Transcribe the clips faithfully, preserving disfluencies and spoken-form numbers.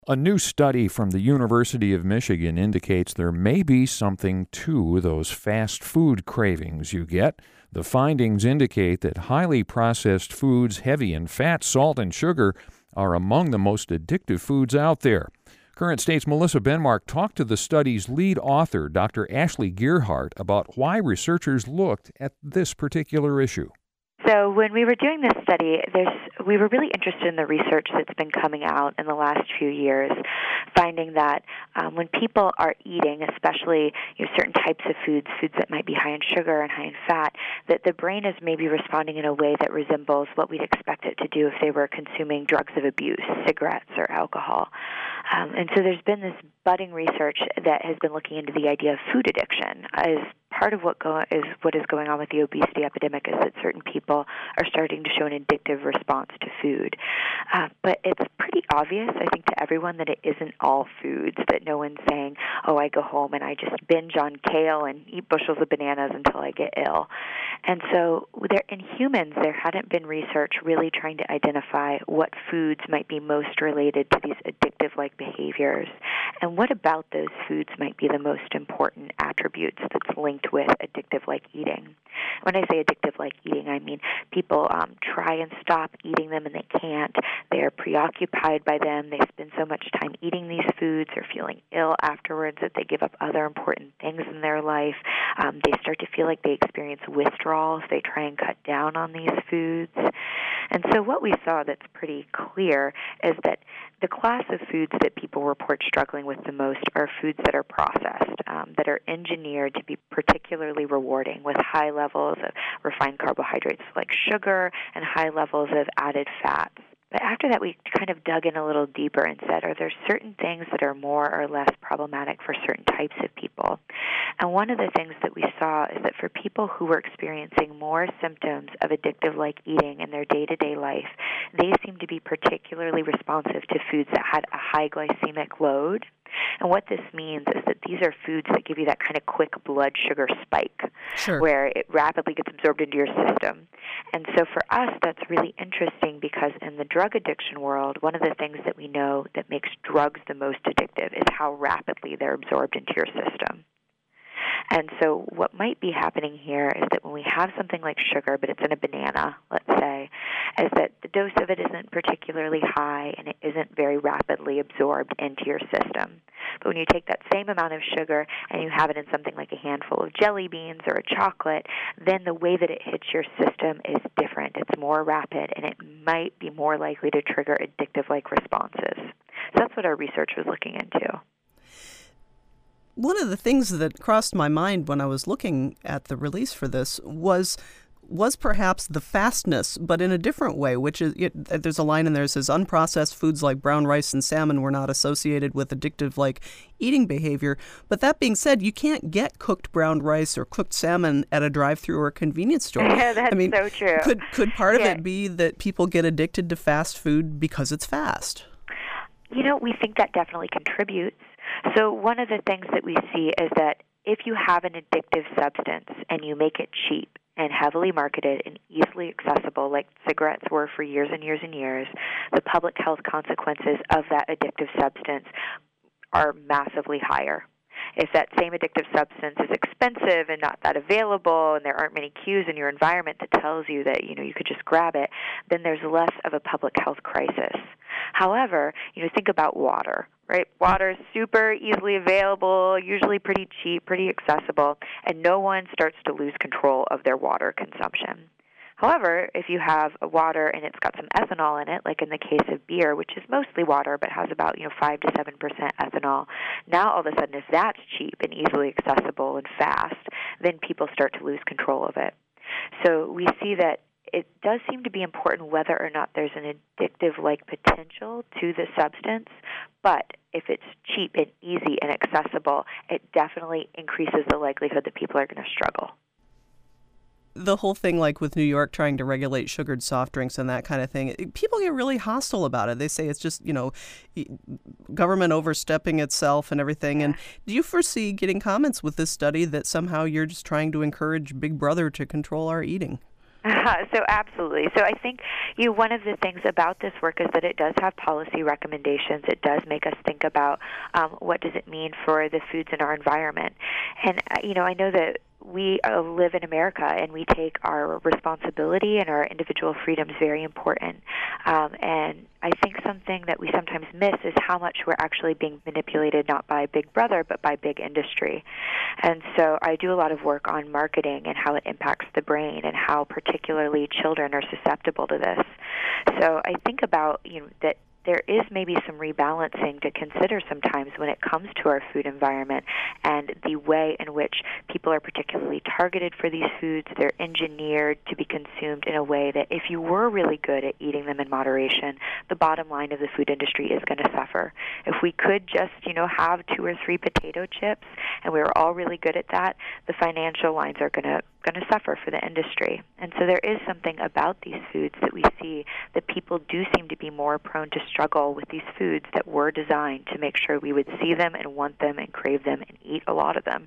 A new study from the University of Michigan indicates there may be something to those fast food cravings you get. The findings indicate that highly processed foods heavy in fat, salt, and sugar are among the most addictive foods out there. Current State's Melissa Benmark talked to the study's lead author, Doctor Ashley Gearhart, about why researchers looked at this particular issue. So when we were doing this study, there's, we were really interested in the research that's been coming out in the last few years, finding that um, when people are eating, especially you know, certain types of foods, foods that might be high in sugar and high in fat, that the brain is maybe responding in a way that resembles what we'd expect it to do if they were consuming drugs of abuse, cigarettes or alcohol. Um, and so there's been this budding research that has been looking into the idea of food addiction. As part of what go- is what is going on with the obesity epidemic is that certain people are starting to show an addictive response to food. Uh, but it's pretty obvious, I think, to everyone that it isn't all foods, that no one's saying, oh, I go home and I just binge on kale and eat bushels of bananas until I get ill. And so there, in humans, there hadn't been research really trying to identify what foods might be most related to these addictive-like behaviors, and what about those foods might be the most important attributes that's linked with addictive-like eating. When I say addictive-like eating, I mean people um, try and stop eating them and they can't. They're preoccupied by them. They spend so much time eating these foods or feeling ill afterwards that they give up other important things in their life. Um, they start to feel like they experience withdrawal if they try and cut down on these foods. And so what we saw that's pretty clear is that the class of foods that people report struggling with the most are foods that are processed, um, that are engineered to be particularly rewarding with high levels of refined carbohydrates like sugar and high levels of added fats. But after that, we kind of dug in a little deeper and said, are there certain things that are more or less problematic for certain types of people? And one of the things that we saw is that for people who were experiencing more symptoms of addictive-like eating in their day-to-day life, they seemed to be particularly responsive to foods that had a high glycemic load. And what this means is that these are foods that give you that kind of quick blood sugar spike, sure, where it rapidly gets absorbed into your system. And so for us, that's really interesting because in the drug addiction world, one of the things that we know that makes drugs the most addictive is how rapidly they're absorbed into your system. And so what might be happening here is that when we have something like sugar, but it's in a banana, let's say, is that the dose of it isn't particularly high and it isn't very rapidly absorbed into your system. But when you take that same amount of sugar and you have it in something like a handful of jelly beans or a chocolate, then the way that it hits your system is different. It's more rapid, and it might be more likely to trigger addictive-like responses. So that's what our research was looking into. One of the things that crossed my mind when I was looking at the release for this was was perhaps the fastness, but in a different way, which is, it, there's a line in there that says, unprocessed foods like brown rice and salmon were not associated with addictive-like eating behavior. But that being said, you can't get cooked brown rice or cooked salmon at a drive-thru or a convenience store. Yeah, that's I mean, so true. Could, could part yeah. of it be that people get addicted to fast food because it's fast? You know, we think that definitely contributes. So one of the things that we see is that if you have an addictive substance and you make it cheap and heavily marketed and easily accessible like cigarettes were for years and years and years, the public health consequences of that addictive substance are massively higher. If that same addictive substance is expensive and not that available and there aren't many cues in your environment that tells you that, you know, you could just grab it, then there's less of a public health crisis. However, you know, think about water, right? Water is super easily available, usually pretty cheap, pretty accessible, and no one starts to lose control of their water consumption. However, if you have a water and it's got some ethanol in it, like in the case of beer, which is mostly water but has about, you know, five to seven percent ethanol, now all of a sudden if that's cheap and easily accessible and fast, then people start to lose control of it. So we see that it does seem to be important whether or not there's an addictive-like potential to the substance, but if it's cheap and easy and accessible, it definitely increases the likelihood that people are going to struggle. The whole thing, like with New York trying to regulate sugared soft drinks and that kind of thing, people get really hostile about it. They say it's just, you know, government overstepping itself and everything. Yeah. And do you foresee getting comments with this study that somehow you're just trying to encourage Big Brother to control our eating? Uh, so absolutely. So I think you know, one of the things about this work is that it does have policy recommendations. It does make us think about um, what does it mean for the foods in our environment. And, uh, you know, I know that we uh, live in America, and we take our responsibility and our individual freedoms very important. Um, and I think something that we sometimes miss is how much we're actually being manipulated not by Big Brother, but by big industry. And so I do a lot of work on marketing and how it impacts the brain and how particularly children are susceptible to this. So I think about you know, that there is maybe some rebalancing to consider sometimes when it comes to our food environment and the way in which people are particularly targeted for these foods. They're engineered to be consumed in a way that if you were really good at eating them in moderation, the bottom line of the food industry is going to suffer. If we could just, you know, have two or three potato chips and we were all really good at that, the financial lines are going to going to suffer for the industry. And so there is something about these foods that we see that people do seem to be more prone to struggle with these foods that were designed to make sure we would see them and want them and crave them and eat a lot of them.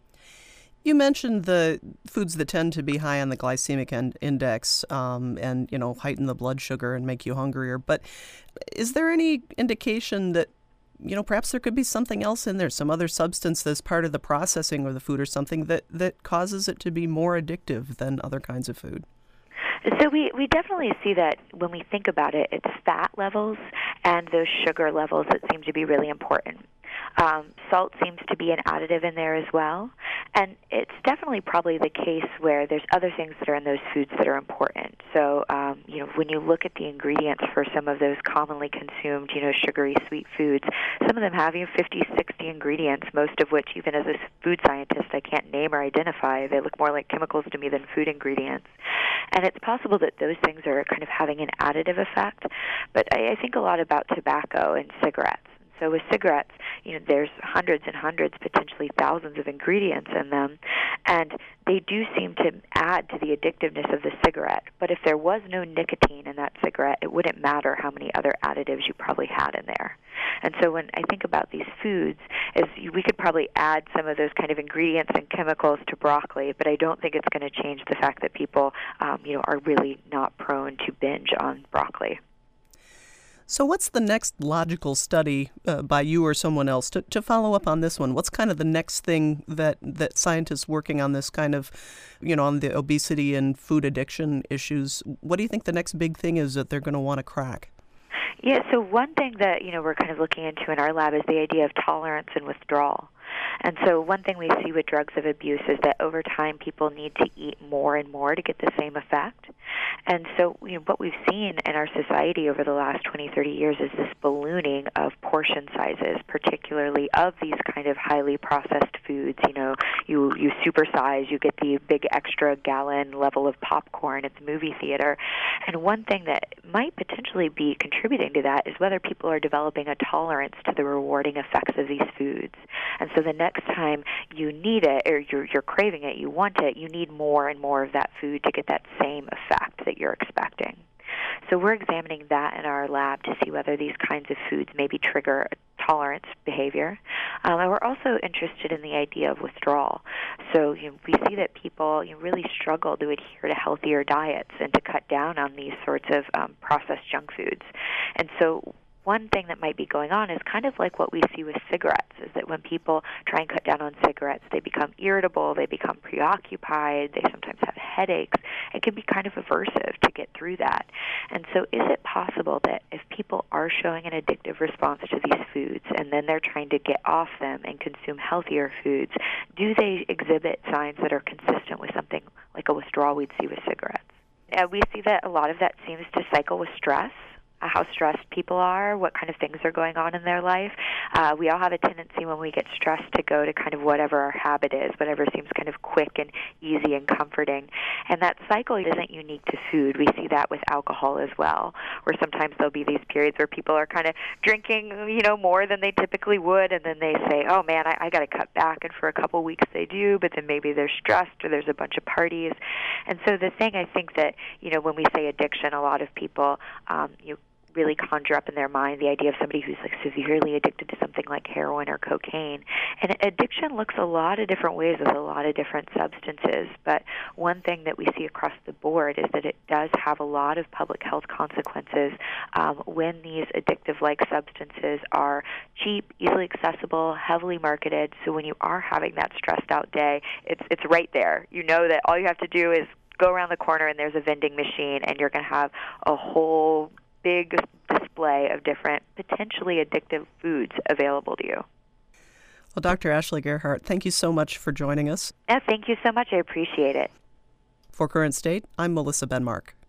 You mentioned the foods that tend to be high on the glycemic en- index um, and, you know, heighten the blood sugar and make you hungrier. But is there any indication that you know, perhaps there could be something else in there, some other substance that's part of the processing of the food or something that, that causes it to be more addictive than other kinds of food? So we, we definitely see that when we think about it, it's fat levels and those sugar levels that seem to be really important. Um, salt seems to be an additive in there as well. And it's definitely probably the case where there's other things that are in those foods that are important. So, um, you know, when you look at the ingredients for some of those commonly consumed, you know, sugary sweet foods, some of them have, you know, fifty, sixty ingredients, most of which, even as a food scientist, I can't name or identify. They look more like chemicals to me than food ingredients. And it's possible that those things are kind of having an additive effect. But I, I think a lot about tobacco and cigarettes. So with cigarettes, you know, there's hundreds and hundreds, potentially thousands of ingredients in them, and they do seem to add to the addictiveness of the cigarette. But if there was no nicotine in that cigarette, it wouldn't matter how many other additives you probably had in there. And so when I think about these foods, is we could probably add some of those kind of ingredients and chemicals to broccoli, but I don't think it's going to change the fact that people, um, you know, are really not prone to binge on broccoli. So what's the next logical study uh, by you or someone else to, to follow up on this one? What's kind of the next thing that, that scientists working on this kind of, you know, on the obesity and food addiction issues, what do you think the next big thing is that they're going to want to crack? Yeah, so one thing that, you know, we're kind of looking into in our lab is the idea of tolerance and withdrawal. And so one thing we see with drugs of abuse is that over time people need to eat more and more to get the same effect. And so you know, what we've seen in our society over the last twenty, thirty years is this ballooning of portion sizes, particularly of these kind of highly processed foods. You know, you, you supersize, you get the big extra gallon level of popcorn at the movie theater. And one thing that might potentially be contributing to that is whether people are developing a tolerance to the rewarding effects of these foods. And so the next time you need it or you're, you're craving it, you want it, you need more and more of that food to get that same effect that you're expecting. So we're examining that in our lab to see whether these kinds of foods maybe trigger tolerance behavior. Um, and we're also interested in the idea of withdrawal. So you know, we see that people you know, really struggle to adhere to healthier diets and to cut down on these sorts of um, processed junk foods. And so one thing that might be going on is kind of like what we see with cigarettes, is that when people try and cut down on cigarettes, they become irritable, they become preoccupied, they sometimes have headaches. It can be kind of aversive to get through that. And so is it possible that if people are showing an addictive response to these foods and then they're trying to get off them and consume healthier foods, do they exhibit signs that are consistent with something like a withdrawal we'd see with cigarettes? Uh, we see that a lot of that seems to cycle with stress. How stressed people are, what kind of things are going on in their life. Uh, we all have a tendency when we get stressed to go to kind of whatever our habit is, whatever seems kind of quick and easy and comforting. And that cycle isn't unique to food. We see that with alcohol as well, where sometimes there'll be these periods where people are kind of drinking, you know, more than they typically would, and then they say, oh man, I, I got to cut back, and for a couple weeks they do, but then maybe they're stressed or there's a bunch of parties. And so the thing I think that, you know, when we say addiction, a lot of people, um, you know, really conjure up in their mind the idea of somebody who's like severely addicted to something like heroin or cocaine. And addiction looks a lot of different ways with a lot of different substances, but one thing that we see across the board is that it does have a lot of public health consequences um, when these addictive-like substances are cheap, easily accessible, heavily marketed. So when you are having that stressed-out day, it's it's right there. You know that all you have to do is go around the corner and there's a vending machine, and you're going to have a whole big display of different potentially addictive foods available to you. Well, Doctor Ashley Gerhardt, thank you so much for joining us. Yeah, thank you so much. I appreciate it. For Current State, I'm Melissa Benmark.